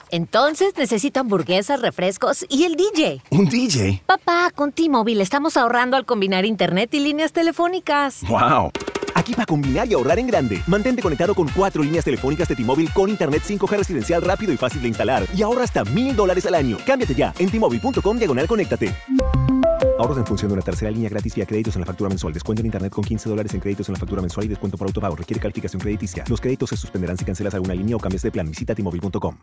Entonces necesito hamburguesas, refrescos y el DJ. ¿Un DJ? Papá, con T-Mobile estamos ahorrando al combinar internet y líneas telefónicas. ¡Wow! Aquí para combinar y ahorrar en grande. Mantente conectado con 4 líneas telefónicas de T-Mobile con internet 5G residencial rápido y fácil de instalar. Y ahorra hasta $1,000 al año. Cámbiate ya en T-Mobile.com/conéctate. Ahorros en función de una tercera línea gratis vía créditos en la factura mensual. Descuento en internet con $15 en créditos en la factura mensual y descuento por autopago. Requiere calificación crediticia. Los créditos se suspenderán si cancelas alguna línea o cambias de plan. Visita T-Mobile.com.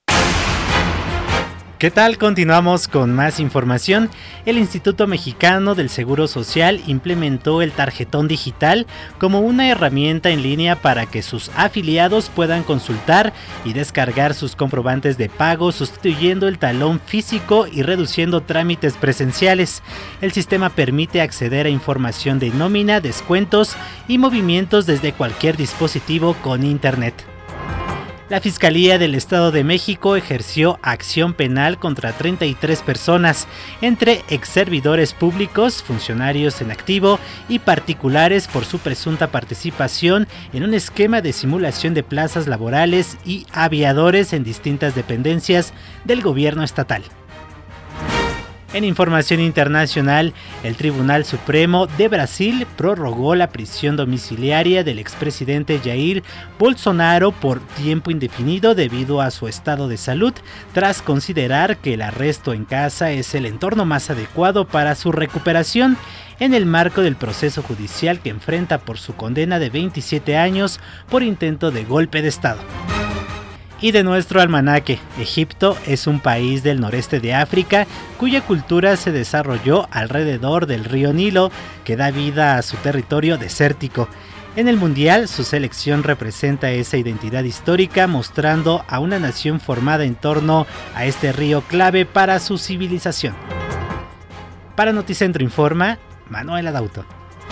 ¿Qué tal? Continuamos con más información. El Instituto Mexicano del Seguro Social implementó el tarjetón digital como una herramienta en línea para que sus afiliados puedan consultar y descargar sus comprobantes de pago, sustituyendo el talón físico y reduciendo trámites presenciales. El sistema permite acceder a información de nómina, descuentos y movimientos desde cualquier dispositivo con internet. La Fiscalía del Estado de México ejerció acción penal contra 33 personas, entre exservidores públicos, funcionarios en activo y particulares por su presunta participación en un esquema de simulación de plazas laborales y aviadores en distintas dependencias del gobierno estatal. En información internacional, el Tribunal Supremo de Brasil prorrogó la prisión domiciliaria del expresidente Jair Bolsonaro por tiempo indefinido debido a su estado de salud, tras considerar que el arresto en casa es el entorno más adecuado para su recuperación, en el marco del proceso judicial que enfrenta por su condena de 27 años por intento de golpe de Estado. Y de nuestro almanaque, Egipto es un país del noreste de África cuya cultura se desarrolló alrededor del río Nilo, que da vida a su territorio desértico. En el Mundial, su selección representa esa identidad histórica, mostrando a una nación formada en torno a este río clave para su civilización. Para Noticentro informa, Manuel Adauto.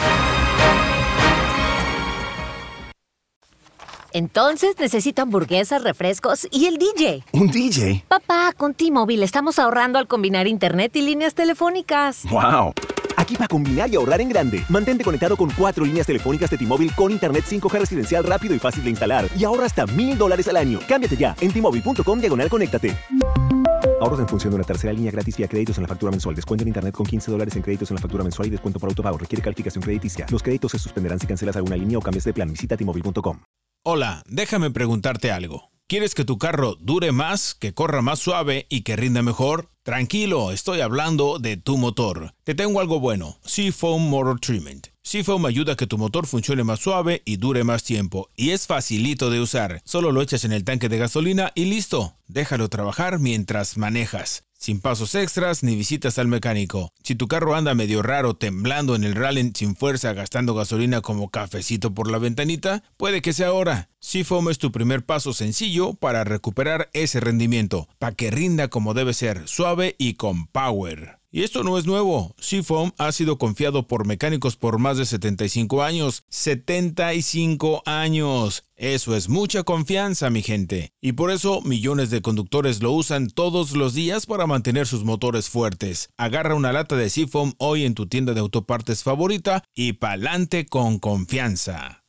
Entonces necesito hamburguesas, refrescos y el DJ. ¿Un DJ? Papá, con T-Mobile estamos ahorrando al combinar internet y líneas telefónicas. ¡Wow! Aquí para combinar y ahorrar en grande. Mantente conectado con 4 líneas telefónicas de T-Mobile con internet 5G residencial rápido y fácil de instalar. Y ahorra hasta $1,000 al año. Cámbiate ya en T-Mobile.com/conéctate. Ahorros en función de una tercera línea gratis vía créditos en la factura mensual. Descuento en internet con $15 en créditos en la factura mensual y descuento por autopago. Requiere calificación crediticia. Los créditos se suspenderán si cancelas alguna línea o cambias de plan. Visita T-Mobile.com. Hola, déjame preguntarte algo. ¿Quieres que tu carro dure más, que corra más suave y que rinda mejor? Tranquilo, estoy hablando de tu motor. Te tengo algo bueno, Seafoam Motor Treatment. Seafoam ayuda a que tu motor funcione más suave y dure más tiempo. Y es facilito de usar. Solo lo echas en el tanque de gasolina y listo. Déjalo trabajar mientras manejas. Sin pasos extras ni visitas al mecánico. Si tu carro anda medio raro, temblando en el rally sin fuerza, gastando gasolina como cafecito por la ventanita, puede que sea ahora. Seafoam es tu primer paso sencillo para recuperar ese rendimiento, para que rinda como debe ser, suave y con power. Y esto no es nuevo. Seafoam ha sido confiado por mecánicos por más de 75 años. ¡75 años! Eso es mucha confianza, mi gente. Y por eso millones de conductores lo usan todos los días para mantener sus motores fuertes. Agarra una lata de Seafoam hoy en tu tienda de autopartes favorita y pa'lante con confianza.